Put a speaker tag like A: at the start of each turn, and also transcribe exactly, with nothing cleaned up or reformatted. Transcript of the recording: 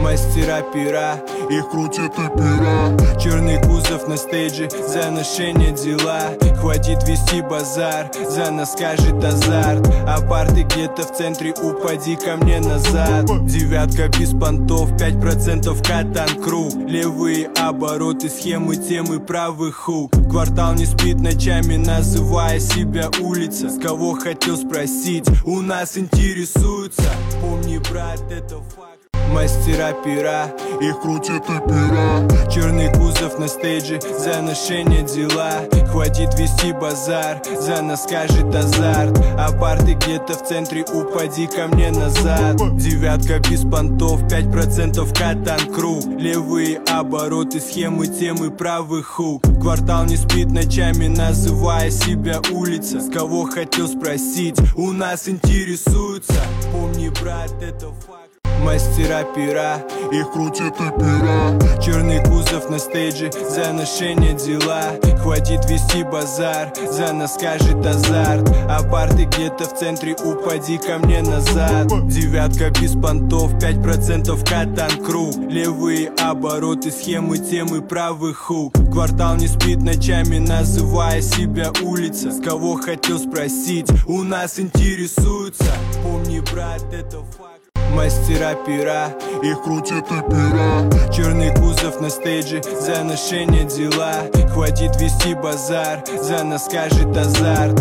A: Мастера пера, их крутят и пера. Черный кузов на стейдже, за ношение дела. Хватит вести базар, за нас скажет азарт. А парты где-то в центре, упади ко мне назад. Девятка без понтов, пять процентов катан кру. Левые обороты, схемы, темы, правый хук. Квартал не спит ночами, называя себя улица. С кого хотел спросить, у нас интересуются. Помни, брат, это факт. Мастера пера, их крутят и пера. Черный кузов на стейдже, за ношение дела. Хватит вести базар, за нас скажет азарт. А парты где-то в центре, упади ко мне назад. Девятка без понтов, пять процентов катан кру. Левые обороты, схемы, темы, правый хук. Квартал не спит ночами, называя себя улица. С кого хотел спросить, у нас интересуются. Помни, брат, это факт. Мастера пера, их крутят и пера. Черный кузов на стейдже, за ношение дела. Хватит вести базар, за нас скажет азарт. А парты где-то в центре, упади ко мне назад. Девятка без понтов, пять процентов катан кру. Левые обороты, схемы, темы, правый хук. Квартал не спит ночами, называя себя улица. С кого хотел спросить, у нас интересуются. Помни, брат, это факт. Мастера пера, их крутят и пера. Черный кузов на стейдже, за ношение дела. Хватит вести базар, за нас скажет азарт.